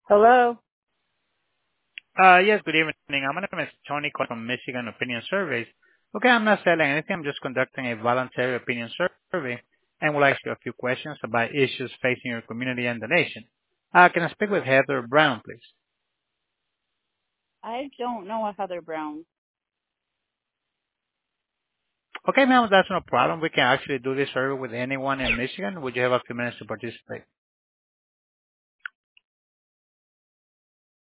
Hello. Yes, good evening. My name is Tony calling from Michigan Opinion Surveys. Okay, I'm not selling anything. I'm just conducting a voluntary opinion survey and will ask you a few questions about issues facing your community and the nation. Can I speak with Heather Brown, please? I don't know a Heather Brown. Okay, ma'am, that's no problem. We can actually do this survey with anyone in Michigan. Would you have a few minutes to participate?